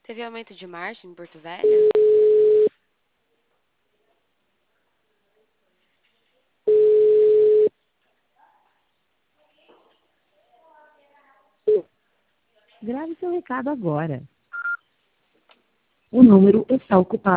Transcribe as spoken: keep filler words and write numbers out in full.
Teve aumento de margem em Porto Velho? Grave seu recado agora. O número está ocupado.